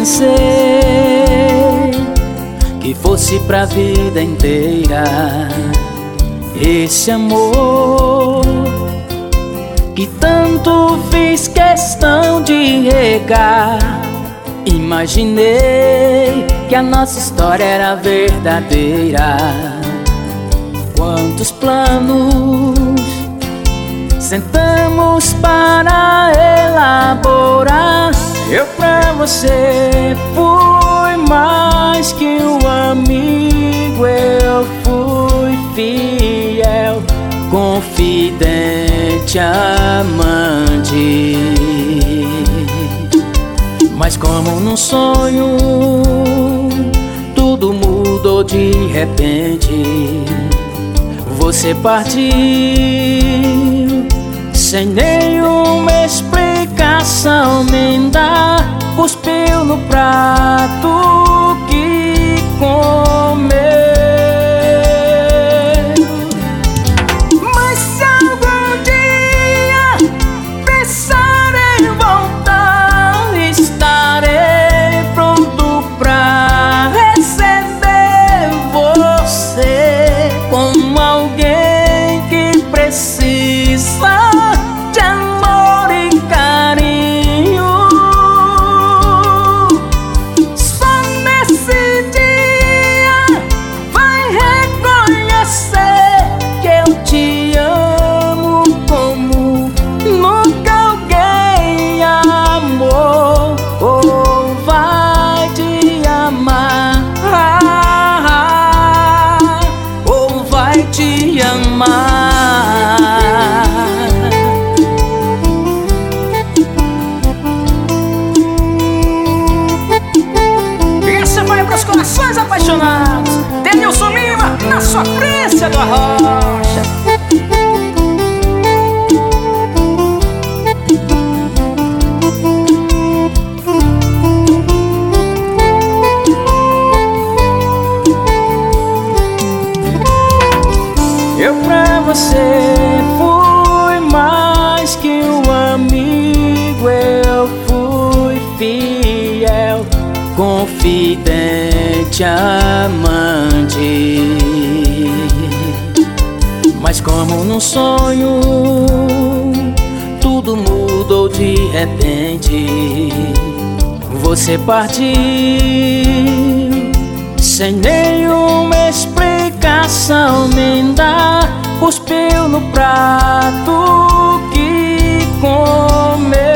pensei que fosse pra vida inteira esse amor que tanto fiz questão de regar. Imaginei que a nossa história era verdadeira. Quantos planos sentamos para elaborar. Eu pra você fui mais que um amigo, eu fui fiel, confidente, amante. Mas como num sonho, tudo mudou de repente. Você partiu sem nenhuma explicação me dar. Cuspiu no prato que comeu. Mas se algum dia pensar em voltar, estarei pronto pra receber você como alguém que precisa de amor e carinho. Só nesse dia vai reconhecer que eu te amo como nunca alguém amou ou vai te amar, ou vai te amar. Essa vai para os corações apaixonados. Denilson Lima, na sofrência do Arrocha. Eu pra você fui mais que um amigo, eu fui fiel, confidente, amante. Mas como num sonho, tudo mudou de repente. Você partiu sem nenhuma explicação me dar. Cuspiu no prato que comeu.